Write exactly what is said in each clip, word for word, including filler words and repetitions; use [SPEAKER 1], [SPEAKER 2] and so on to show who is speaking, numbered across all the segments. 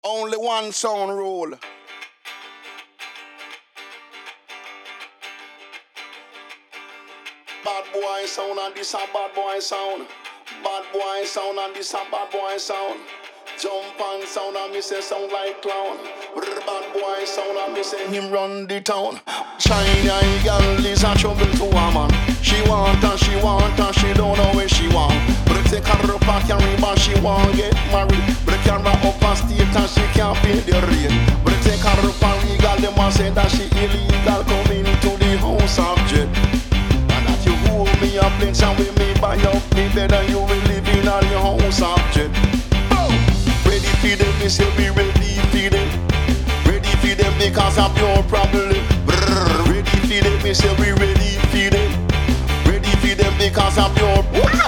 [SPEAKER 1] Only one sound rule. Bad boy sound and this a bad boy sound. Bad boy sound and this a bad boy sound. Jump and sound and me say sound like clown. Brr, bad boy sound and me say him run the town. Shiny eye girl is a trouble to a man. She want and she want and she don't know where she want. But take her up and carry but she want get married. But camera up on state and she can't pay the rate. But take her up and legal them and say that she illegal coming into the house of jet. You hold me up, plenty and with me buy up me bed and you will live in all your house object. Oh. Ready for them, me say we ready for them. Ready for them because of your problem. Brrr. Ready for them, me say we ready for them. Ready for them because of your what?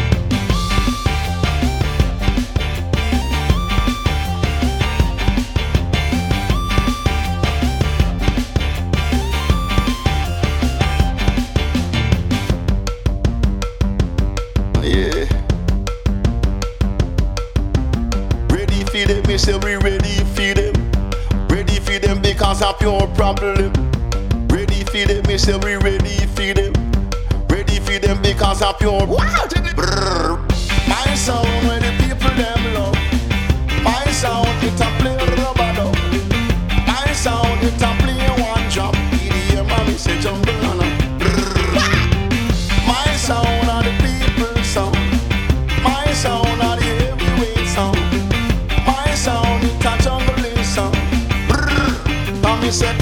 [SPEAKER 1] Me say we ready for them. Ready for them because of your problem. Ready for them, me say we ready for them. Ready for them because of your what? Brrr. My sound when the people them love. My sound it a play rubber dub. My sound it a play one drop. E D M and me say jungle on a brrr. My sound are the people sound. My sound are the heavyweight sound. Sound, it a jungling sound. Brrr. And me say